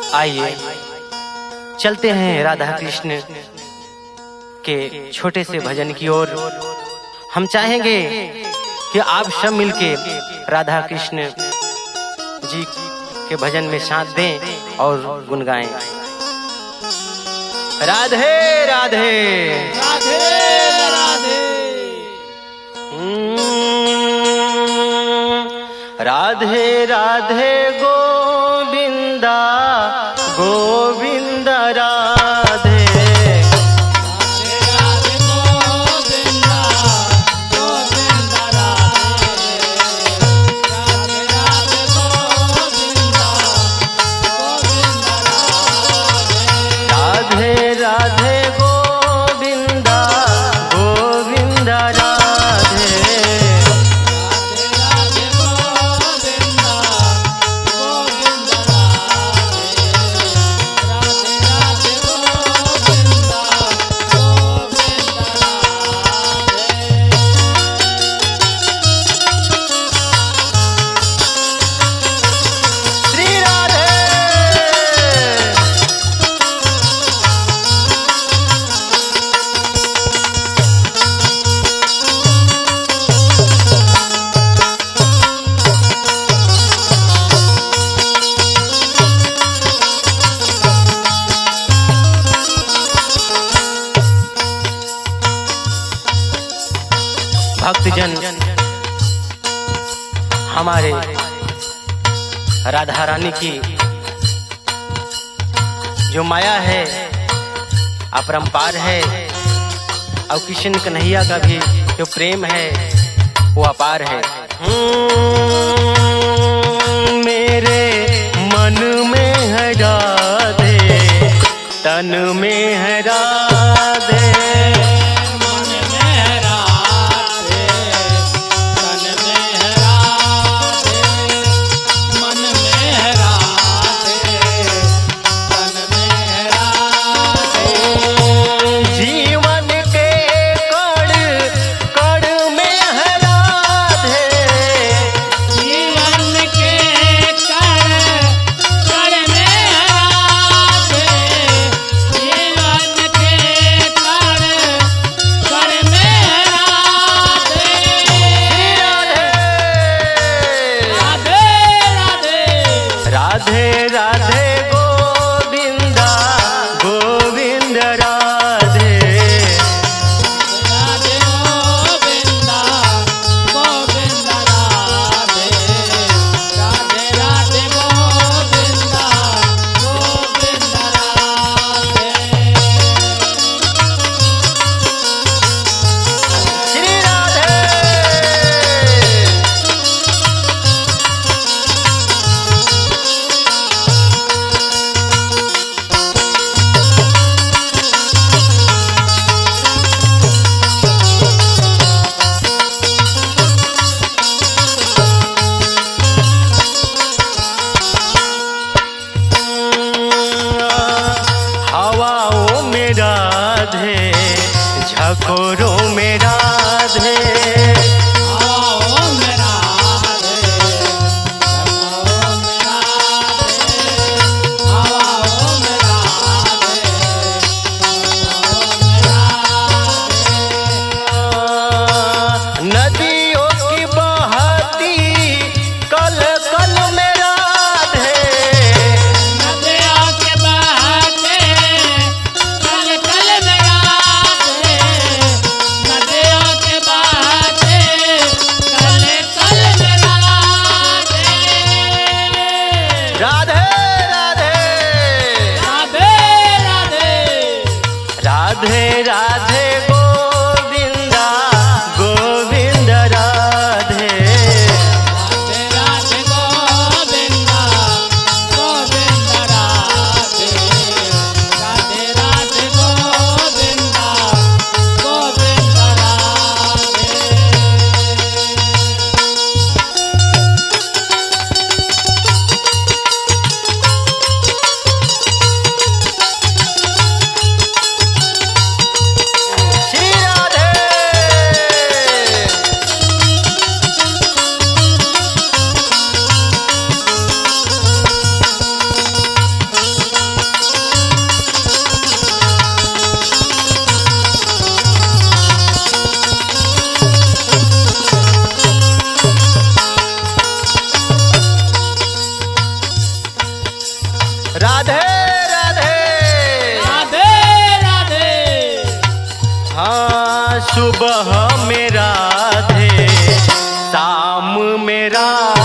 आइए चलते हैं राधा कृष्ण के छोटे से भजन की ओर। हम चाहेंगे कि आप सब मिलके राधा कृष्ण जी के भजन में साथ दें और गुनगाएं। राधे राधे राधे राधे राधे राधे गोविंदा गोविंद राधे राधे गोविंदा गोविंद राधे राधे राधे गोविंदा गोविंद राधे राधे गोविंदा गोविंद राधे राधे गोविंदा गोविंद राधे राधे गोविंदा श्री राधे। भक्तजन हमारे राधा रानी की जो माया है अपरंपार है और कृष्ण कन्हैया का भी जो प्रेम है वो अपार है। मेरे मन में है राधे तन में है राधे मन में राधे तन में राधे मन में राधे तन में राधे जीवन के कण कण में है राधे जीवन के कण कण में राधे जीवन के कण कण में राधे राधे राधे राधे राधे गोविंदा गोविंद राधे राधे गोविंदा गोविंद राधे राधे राधे गोविंदा गोविंद राधे श्री राधे। हवाओं में राधे झकोरों में राधे आओ मेरा राधे आओ मेरा राधे आओ मेरा राधे नदियों की बहती कल कल में राधे नदियों के बहते कल कल में राधे नदियों के बहते कल कल में राधे राधे राधे राधे राधे राधे राधे गोविंदा गोविंद राधे राधे राधे गोविंदा गोविंद राधे राधे राधे गोविंदा गोविंद राधे राधे राधे राधे राधे। हाँ सुबह में राधे, शाम में राधे।